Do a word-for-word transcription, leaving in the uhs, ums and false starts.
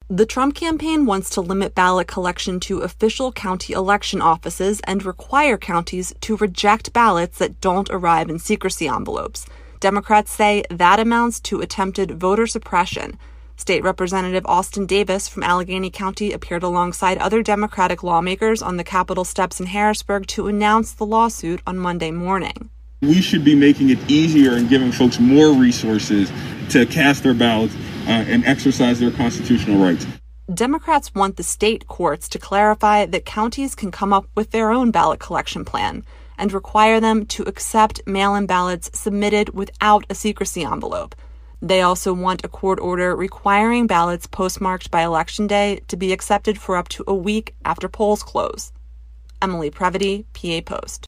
The Trump campaign wants to limit ballot collection to official county election offices and require counties to reject ballots that don't arrive in secrecy envelopes. Democrats say that amounts to attempted voter suppression. State Representative Austin Davis from Allegheny County appeared alongside other Democratic lawmakers on the Capitol steps in Harrisburg to announce the lawsuit on Monday morning. We should be making it easier and giving folks more resources to cast their ballots uh, and exercise their constitutional rights. Democrats want the state courts to clarify that counties can come up with their own ballot collection plan and require them to accept mail-in ballots submitted without a secrecy envelope. They also want a court order requiring ballots postmarked by Election Day to be accepted for up to a week after polls close. Emily Previty, P A Post.